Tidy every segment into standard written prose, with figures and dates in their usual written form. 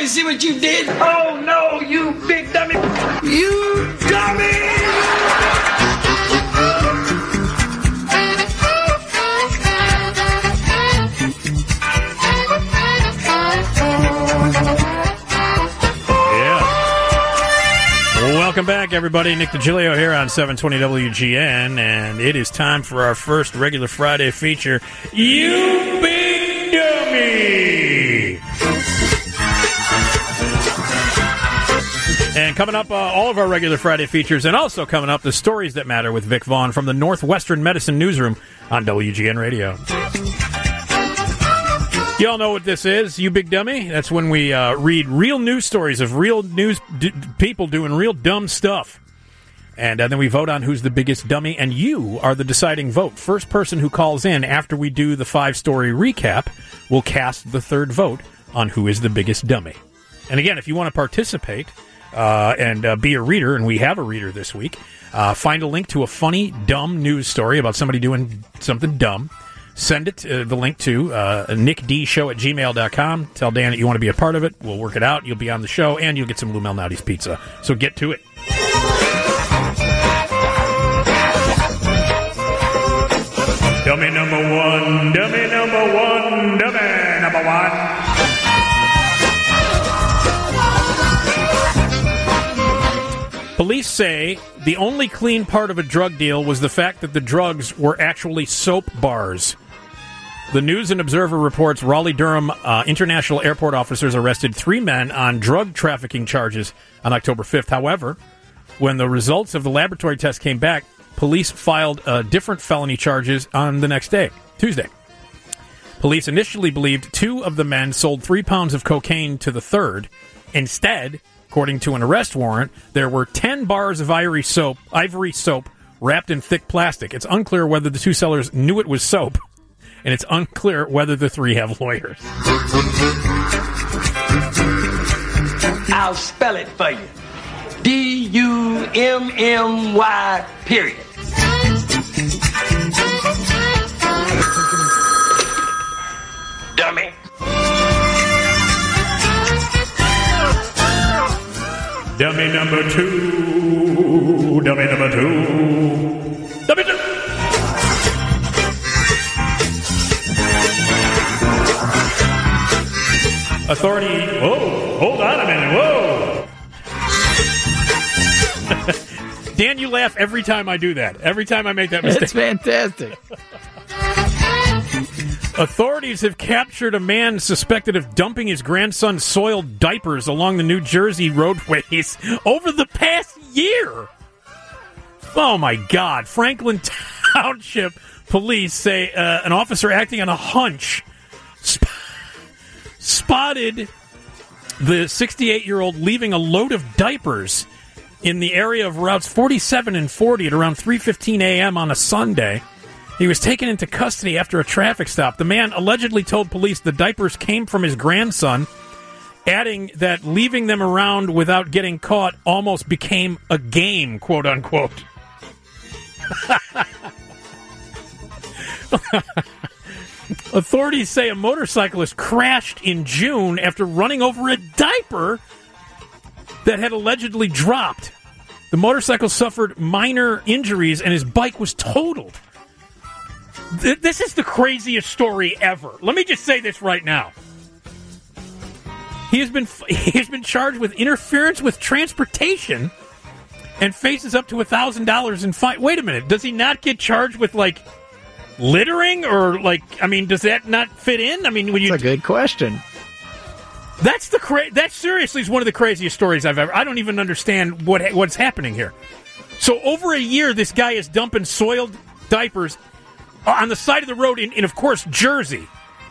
me see what you did? Oh, no, you big dummy. You dummy! Welcome back, everybody. Nick DiGilio here on 720 WGN, and it is time for our first regular Friday feature, You Big Dummy! And coming up, all of our regular Friday features, and also coming up, the Stories That Matter with Vic Vaughn from the Northwestern Medicine Newsroom on WGN Radio. You all know what this is, You Big Dummy. That's when we read real news stories of real news people doing real dumb stuff. And then we vote on who's the biggest dummy, and you are the deciding vote. First person who calls in after we do the 5-story recap will cast the third vote on who is the biggest dummy. And again, if you want to participate and be a reader, and we have a reader this week, find a link to a funny, dumb news story about somebody doing something dumb. Send it, the link to nickdshow@gmail.com. Tell Dan that you want to be a part of it. We'll work it out. You'll be on the show, and you'll get some Lou Malnati's pizza. So get to it. Dummy number one, dummy number one, dummy number one. Police say the only clean part of a drug deal was the fact that the drugs were actually soap bars. The News and Observer reports Raleigh-Durham International Airport officers arrested 3 men on drug trafficking charges on October 5th. However, when the results of the laboratory test came back, police filed different felony charges on the next day, Tuesday. Police initially believed 2 of the men sold 3 pounds of cocaine to the third. Instead, according to an arrest warrant, there were 10 bars of ivory soap wrapped in thick plastic. It's unclear whether the 2 sellers knew it was soap, and it's unclear whether the 3 have lawyers. I'll spell it for you. D-U-M-M-Y, period. Dummy. Dummy number 2. Dummy number 2. Dummy 2. Authority. Whoa. Hold on a minute. Whoa. Dan, you laugh every time I do that. Every time I make that mistake. It's fantastic. Authorities have captured a man suspected of dumping his grandson's soiled diapers along the New Jersey roadways over the past year. Oh, my God. Franklin Township police say an officer acting on a hunch spotted the 68-year-old leaving a load of diapers in the area of routes 47 and 40 at around 3:15 a.m. on a Sunday. He was taken into custody after a traffic stop. The man allegedly told police the diapers came from his grandson, adding that leaving them around without getting caught almost became a game, quote unquote. Authorities say a motorcyclist crashed in June after running over a diaper that had allegedly dropped. The motorcycle suffered minor injuries and his bike was totaled. This is the craziest story ever. Let me just say this right now. He has been charged with interference with transportation and faces up to $1,000 in fine. Wait a minute. Does he not get charged with, like, littering? Or, like, I mean, does that not fit in? I mean, when That's a good question. That seriously is one of the craziest stories I've ever. I don't even understand what's happening here. So over a year, this guy is dumping soiled diapers on the side of the road in of course, Jersey.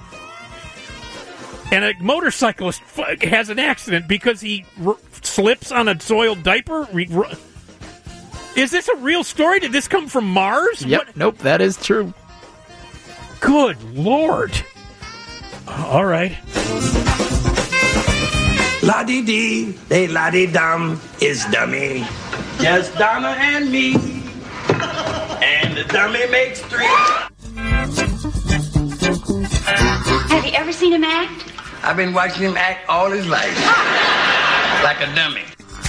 And a motorcyclist has an accident because he slips on a soiled diaper. Is this a real story? Did this come from Mars? Yep. What? Nope, that is true. Good Lord. All right. La-dee-dee, they la-dee-dum is dummy. Just Donna and me. And the dummy makes 3. Have you ever seen him act? I've been watching him act all his life. Like a dummy.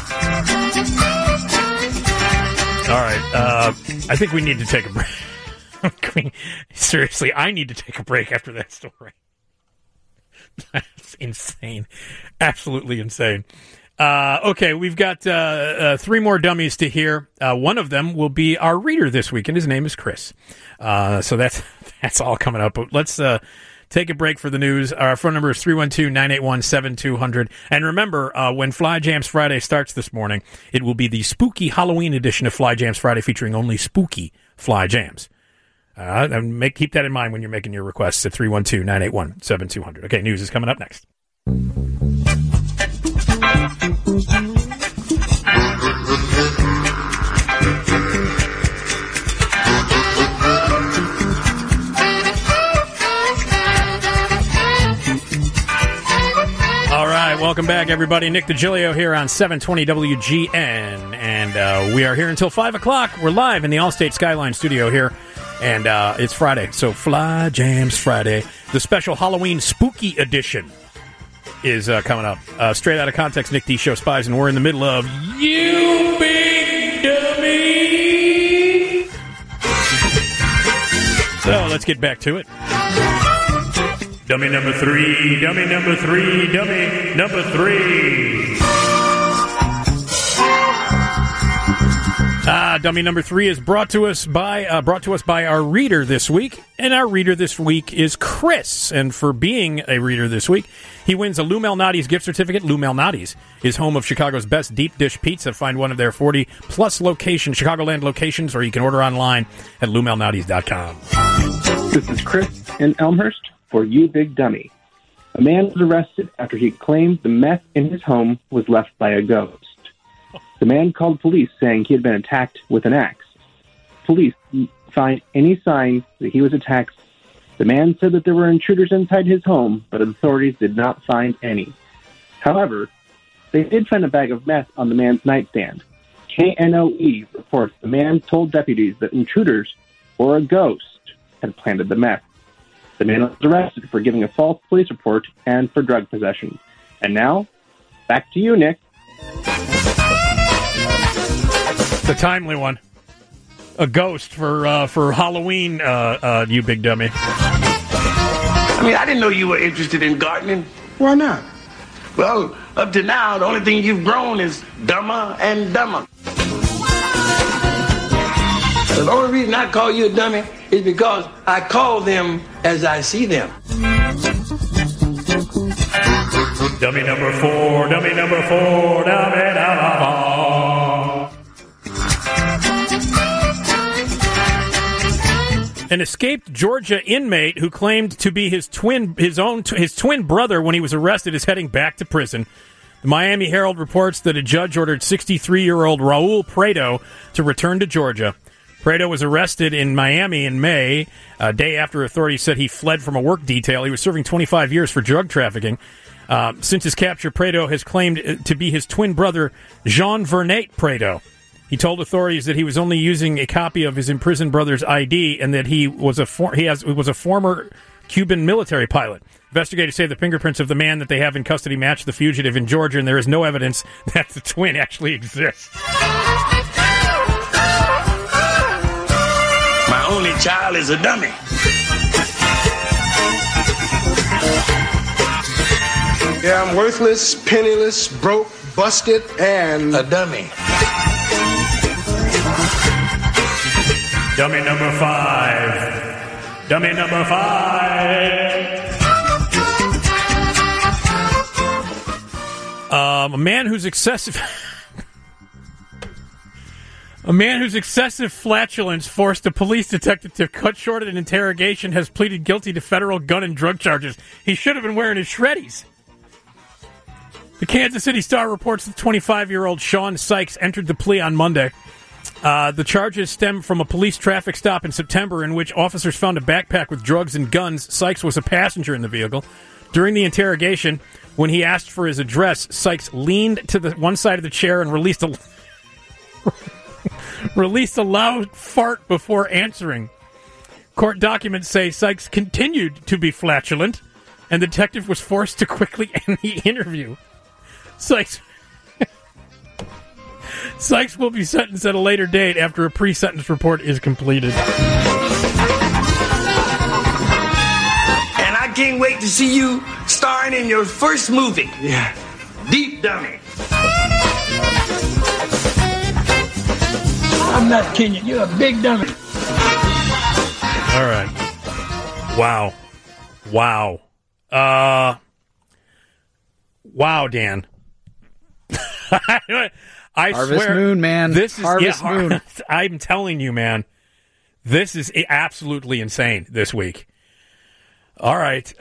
All right. I think we need to take a break. Seriously, I need to take a break after that story. That's insane. Absolutely insane. Okay, we've got 3 more dummies to hear. One of them will be our reader this week, and his name is Chris. So that's all coming up. But let's take a break for the news. Our phone number is 312-981-7200. And remember, when Fly Jams Friday starts this morning, it will be the spooky Halloween edition of Fly Jams Friday featuring only spooky Fly Jams. And keep that in mind when you're making your requests at 312-981-7200. Okay, news is coming up next. All right, welcome back, everybody. Nick DiGilio here on 720 WGN, and we are here until 5 o'clock. We're live in the Allstate Skyline studio here, and it's Friday, so Fly Jams Friday. The special Halloween Spooky Edition is coming up. Straight out of context, Nick D. Show Spies, and we're in the middle of You Big Dummy! So, let's get back to it. Dummy number 3, dummy number 3, dummy number 3. Dummy number 3 is brought to us by our reader this week, and our reader this week is Chris. And for being a reader this week, he wins a Lou Malnati's gift certificate. Lou Malnati's is home of Chicago's best deep dish pizza. Find one of their 40-plus Chicagoland locations, or you can order online at LouMalnati's.com. This is Chris in Elmhurst for You Big Dummy. A man was arrested after he claimed the meth in his home was left by a ghost. The man called police saying he had been attacked with an axe. Police didn't find any sign that he was attacked. The man said that there were intruders inside his home, but authorities did not find any. However, they did find a bag of meth on the man's nightstand. KNOE reports the man told deputies that intruders or a ghost had planted the meth. The man was arrested for giving a false police report and for drug possession. And now, back to you, Nick. The timely one. A ghost for Halloween, you big dummy. I mean, I didn't know you were interested in gardening. Why not? Well, up to now, the only thing you've grown is dumber and dumber. The only reason I call you a dummy is because I call them as I see them. Dummy number 4, dummy number 4, dummy number 4. An escaped Georgia inmate who claimed to be his twin brother when he was arrested is heading back to prison. The Miami Herald reports that a judge ordered 63-year-old Raul Prado to return to Georgia. Prado was arrested in Miami in May, a day after authorities said he fled from a work detail. He was serving 25 years for drug trafficking. Since his capture, Prado has claimed to be his twin brother, Jean Vernate Prado. He told authorities that he was only using a copy of his imprisoned brother's ID and that he was a former Cuban military pilot. Investigators say the fingerprints of the man that they have in custody match the fugitive in Georgia, and there is no evidence that the twin actually exists. My only child is a dummy. Yeah, I'm worthless, penniless, broke, busted, and a dummy. Dummy number 5. Dummy number 5. A man whose excessive flatulence forced a police detective to cut short an interrogation has pleaded guilty to federal gun and drug charges. He should have been wearing his shreddies. The Kansas City Star reports that 25-year-old Sean Sykes entered the plea on Monday. The charges stem from a police traffic stop in September in which officers found a backpack with drugs and guns. Sykes was a passenger in the vehicle. During the interrogation, when he asked for his address, Sykes leaned to the one side of the chair and released a loud fart before answering. Court documents say Sykes continued to be flatulent and the detective was forced to quickly end the interview. Sykes will be sentenced at a later date after a pre-sentence report is completed. And I can't wait to see you starring in your first movie. Yeah. Deep Dummy. I'm not kidding you. You're a big dummy. All right. Wow. Wow, Dan. I Harvest swear, Moon, man. This is Harvest Moon. I'm telling you, man. This is absolutely insane this week. All right.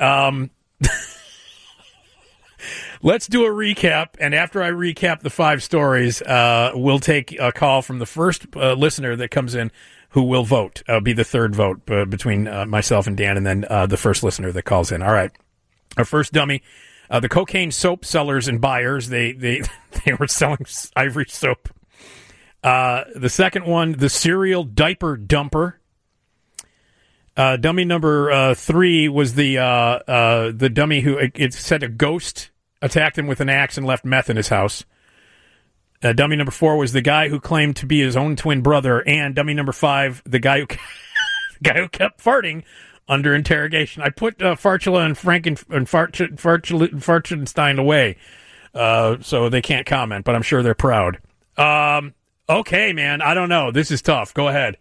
Let's do a recap, and after I recap the 5 stories, we'll take a call from the first listener that comes in who will vote. Be the third vote between myself and Dan, and then the first listener that calls in. All right. Our first dummy, the cocaine soap sellers and buyers, they were selling Ivory soap. The second one, the serial diaper dumper. Dummy number 3 was the dummy who it said a ghost attacked him with an axe and left meth in his house. Dummy number 4 was the guy who claimed to be his own twin brother, and dummy number 5, the guy who kept farting under interrogation. I put Farchula and Farchenstein away, so they can't comment, but I'm sure they're proud. Okay, man, I don't know. This is tough. Go ahead.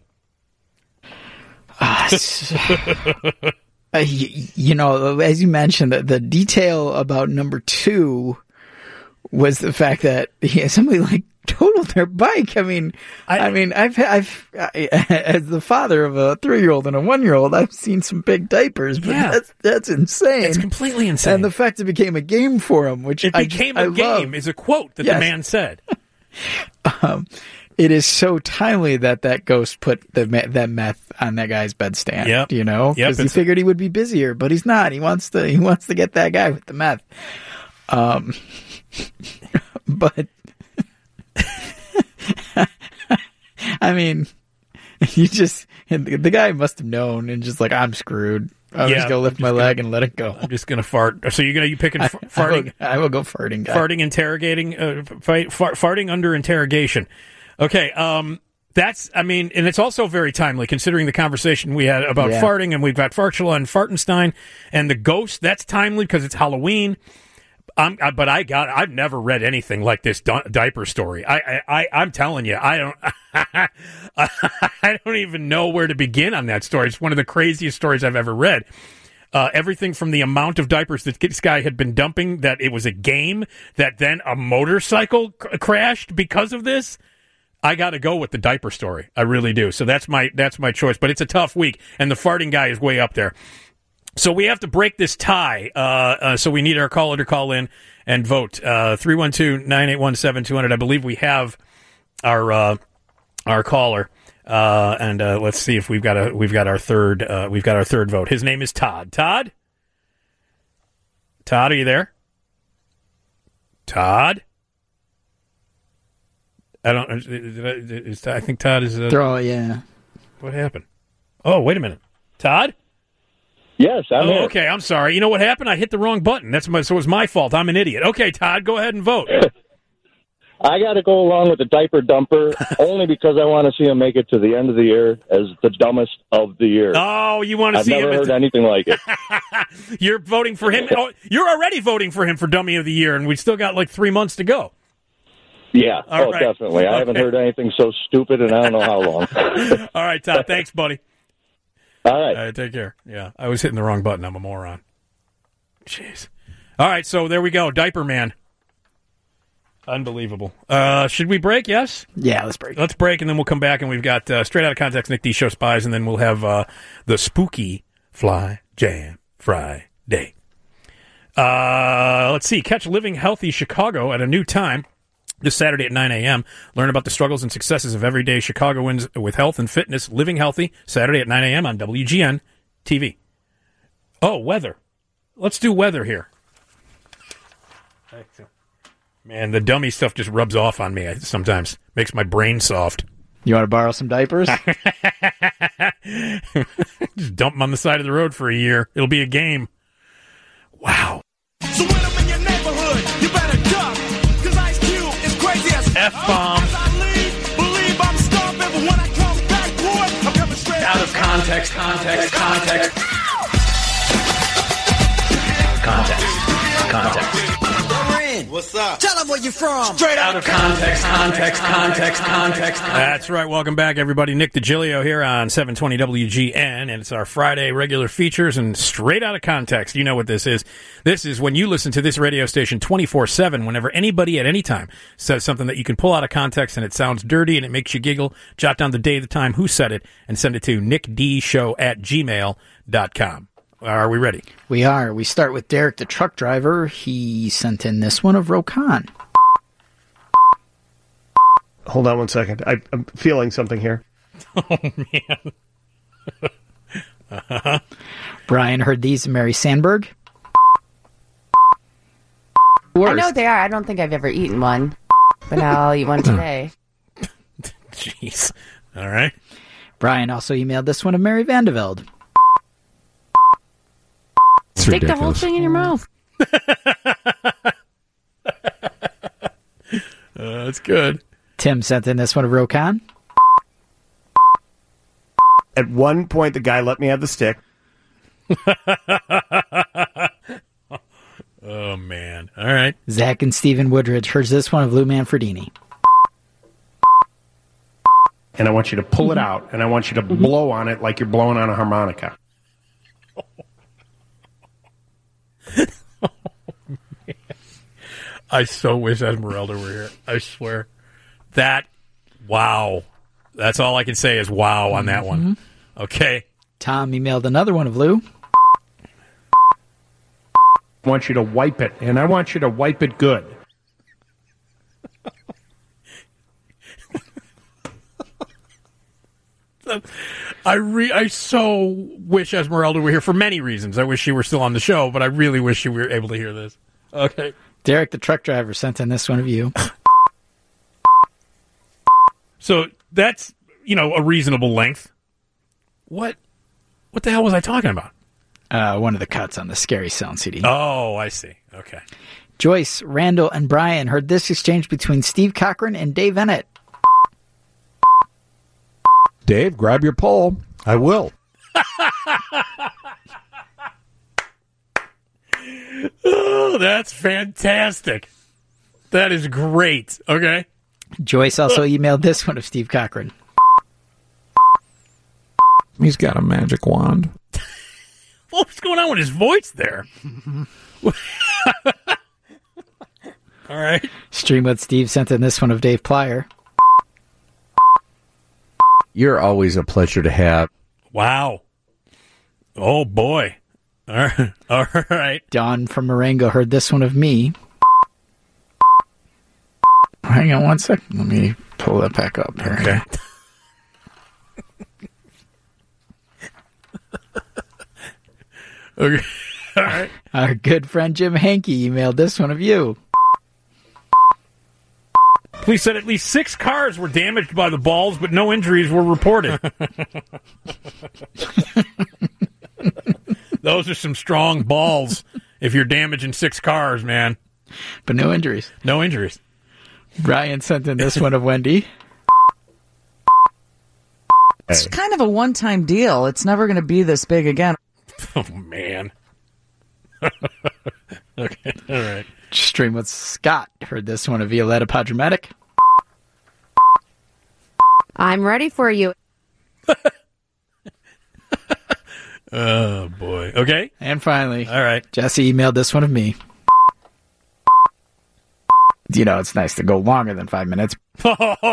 You know, as you mentioned, the detail about number 2 was the fact that somebody like totaled their bike. I mean, I've as the father of a 3-year-old and a 1-year-old, I've seen some big diapers, but that's insane. It's completely insane. And the fact it became a game for him, which it became a game, is a quote that the man said. It is so timely that ghost put that meth on that guy's bedstand. Yep. You know, because he figured he would be busier, but he's not. He wants to get that guy with the meth. But I mean, the guy must have known and just like, I'm screwed. I'm just gonna lift my leg and let it go. I'm just gonna fart. So you picking farting? I will go farting. Guy. Farting, interrogating, farting under interrogation. Okay, that's, I mean, and it's also very timely considering the conversation we had about farting, and we've got Farchula and Fartenstein and the ghost. That's timely because it's Halloween. But I've never read anything like this diaper story. I'm telling you, I don't even know where to begin on that story. It's one of the craziest stories I've ever read. Everything from the amount of diapers that this guy had been dumping, that it was a game, that then a motorcycle crashed because of this. I got to go with the diaper story. I really do. So that's my choice. But it's a tough week, and the farting guy is way up there. So we have to break this tie. So we need our caller to call in and vote. 312-981-7200. I believe we have our caller. And let's see if we've got our third vote. His name is Todd. Todd, are you there? Todd? I think Todd is. Yeah. What happened? Oh, wait a minute, Todd. Yes, I'm here. Okay, I'm sorry. You know what happened? I hit the wrong button. So it was my fault. I'm an idiot. Okay, Todd, go ahead and vote. I got to go along with the diaper dumper only because I want to see him make it to the end of the year as the dumbest of the year. Oh, you want to see him? I've never heard anything like it. You're voting for him. Oh, you're already voting for him for Dummy of the Year, and we still got like 3 months to go. Yeah, right. Definitely. I haven't heard anything so stupid in I don't know how long. All right, Todd. Thanks, buddy. All right. All right, take care. Yeah, I was hitting the wrong button. I'm a moron. Jeez. All right, so there we go. Diaper Man. Unbelievable. Should we break? Yes? Yeah, let's break. Let's break, and then we'll come back, and we've got Straight Outta Context, Nick D. Show Spies, and then we'll have the Spooky Fly Jam Friday. Let's see. Catch Living Healthy Chicago at a new time this Saturday at 9 a.m. Learn about the struggles and successes of everyday Chicagoans with health and fitness. Living Healthy, Saturday at 9 a.m. on WGN TV. Oh, weather. Let's do weather here. Man, the dummy stuff just rubs off on me sometimes. Makes my brain soft. You want to borrow some diapers? Just dump them on the side of the road for a year. It'll be a game. Wow. So when I'm in your neighborhood, you better duck, because Ice Cube is crazy as F-bomb. As I leave, believe I'm stomping, but when I come back, boy, I'm coming straight Out of context. What's up? Tell them where you're from. Straight out of context. That's right. Welcome back, everybody. Nick DiGilio here on 720 WGN, and it's our Friday regular features and straight out of context. You know what this is. This is when you listen to this radio station 24/7, whenever anybody at any time says something that you can pull out of context and it sounds dirty and it makes you giggle, jot down the day, the time, who said it, and send it to nickdshow@gmail.com. Are we ready? We are. We start with Derek, the truck driver. He sent in this one of Rokan. Hold on one second. I'm feeling something here. Oh, man. Brian heard these of Mary Sandberg. I know what they are. I don't think I've ever eaten one, but now I'll eat one today. Jeez. All right. Brian also emailed this one of Mary Vandevelde. Stick the whole thing in your mouth. That's good. Tim sent in this one of Rokan. At one point, the guy let me have the stick. Oh, man. All right. Zach and Stephen Woodridge heard this one of Lou Manfredini. And I want you to pull it out, and I want you to blow on it like you're blowing on a harmonica. Oh, man. I so wish Esmeralda were here. I swear. Wow. That's all I can say is wow on that one. Okay. Tom emailed another one of Lou. I want you to wipe it, and I want you to wipe it good. I so wish Esmeralda were here for many reasons. I wish she were still on the show, but I really wish she were able to hear this. Okay. Derek, the truck driver, sent in this one of you. So that's, a reasonable length. What the hell was I talking about? One of the cuts on the Scary Sound CD. Oh, I see. Okay. Joyce, Randall, and Brian heard this exchange between Steve Cochran and Dave Ennett. Dave, grab your pole. I will. Oh, that's fantastic. That is great. Okay. Joyce also emailed this one of Steve Cochran. He's got a magic wand. What's going on with his voice there? All right. Streamwood Steve sent in this one of Dave Plyer. You're always a pleasure to have. Wow. Oh, boy. All right. Don from Marengo heard this one of me. Hang on one second. Let me pull that back up here. Okay. Okay. All right. Our good friend Jim Hankey emailed this one of you. Police said at least 6 cars were damaged by the balls, but no injuries were reported. Those are some strong balls if you're damaging 6 cars, man. But no injuries. No injuries. Brian sent in this one of Wendy. It's kind of a one-time deal. It's never going to be this big again. Oh, man. Okay, all right. Stream with Scott heard this one of Violetta Padramatic. I'm ready for you. Oh, boy. Okay. And finally, all right. Jesse emailed this one of me. It's nice to go longer than 5 minutes. We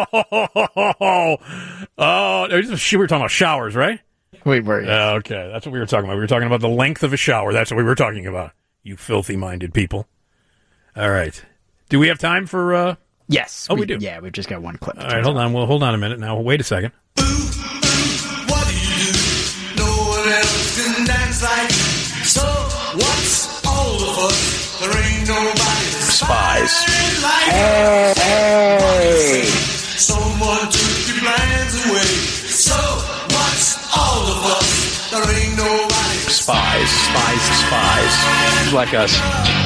were talking about showers, right? We were. Yes. Okay, that's what we were talking about. We were talking about the length of a shower. That's what we were talking about. You filthy-minded people. All right. Do we have time for... Yes. Oh, we do? Yeah, we've just got one clip. All right, hold on. Well, hold on a minute now. Wait a second. What do you do? No one else can dance like. So what's all of us? There ain't nobody Spies. like Hey. Someone took your plans away. So what's all of us? There ain't nobody Spies. Like us.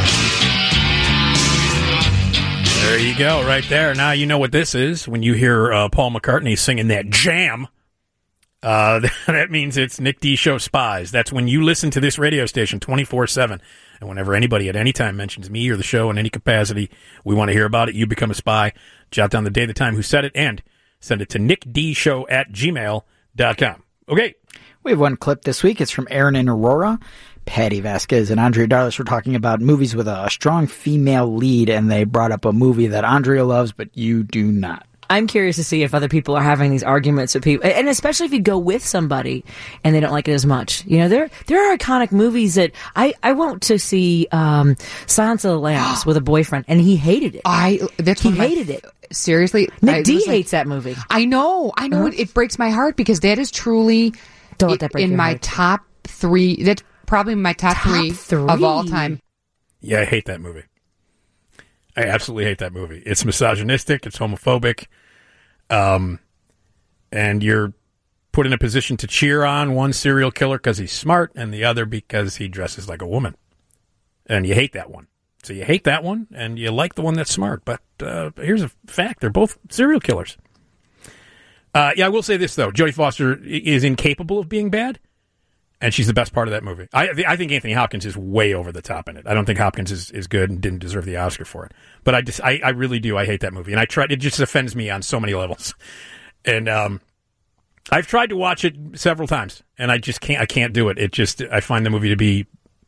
There you go, right there. Now you know what this is. When you hear Paul McCartney singing that jam, that means it's Nick D Show Spies. That's when you listen to this radio station 24/7. And whenever anybody at any time mentions me or the show in any capacity, we want to hear about it. You become a spy. Jot down the day, the time, who said it, and send it to nickdshow@gmail.com. Okay. We have one clip this week. It's from Aaron and Aurora. Patty Vasquez and Andrea Darlis were talking about movies with a strong female lead, and they brought up a movie that Andrea loves, but you do not. I'm curious to see if other people are having these arguments with people, and especially if you go with somebody and they don't like it as much. You know, there are iconic movies that I went to see Silence of the Lambs with a boyfriend, and he hated it. He hated it. Seriously, Nick D hates that movie. I know. It breaks my heart because that is truly in my top 3. That's probably my top three of all time. Yeah, I hate that movie. I absolutely hate that movie. It's misogynistic. It's homophobic. And you're put in a position to cheer on one serial killer because he's smart and the other because he dresses like a woman. And you hate that one. So you hate that one and you like the one that's smart. But here's a fact. They're both serial killers. I will say this, though. Jodie Foster is incapable of being bad. And she's the best part of that movie. I think Anthony Hopkins is way over the top in it. I don't think Hopkins is good and didn't deserve the Oscar for it. But I really do. I hate that movie. And it just offends me on so many levels. And I've tried to watch it several times, and I just can't. I can't do it. I find the movie to be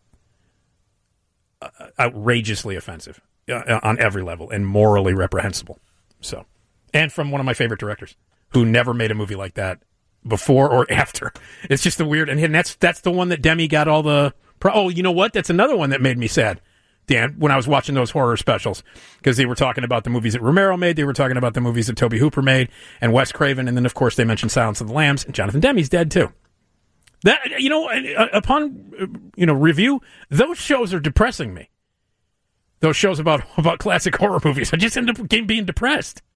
outrageously offensive on every level and morally reprehensible. So, and from one of my favorite directors who never made a movie like that before or after. It's just the weird, and that's the one that Demi got all the. Oh, you know what? That's another one that made me sad, Dan, when I was watching those horror specials, because they were talking about the movies that Romero made, they were talking about the movies that Tobe Hooper made, and Wes Craven, and then of course they mentioned Silence of the Lambs, and Jonathan Demme's dead too. That upon review, those shows are depressing me. Those shows about classic horror movies, I just end up being depressed.